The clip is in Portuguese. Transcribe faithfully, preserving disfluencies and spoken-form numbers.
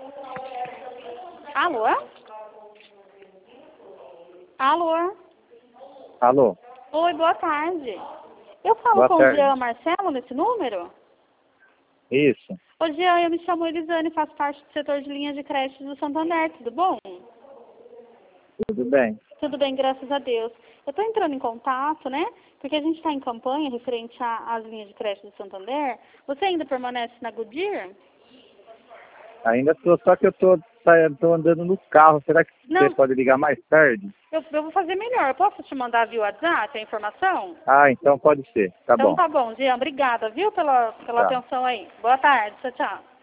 Alô? Alô? Alô? Oi, boa tarde. Eu falo Boa com tarde. o Jean Marcelo nesse número? Isso. Ô Jean, eu me chamo Elisane, faço parte do setor de linha de crédito do Santander, tudo bom? Tudo bem. Tudo bem, graças a Deus. Eu estou entrando em contato, né? Porque a gente está em campanha referente a- às linhas de crédito do Santander. Você ainda permanece na Goodyear? Ainda tô, só que eu tô, sa- tô andando no carro. Será que Não. você pode ligar mais tarde? Eu, eu vou fazer melhor. Eu posso te mandar via WhatsApp a informação? Ah, então pode ser. Tá Então bom. tá bom, Jean. Obrigada, viu, pela, pela Tá. atenção aí. Boa tarde. Tchau, tchau.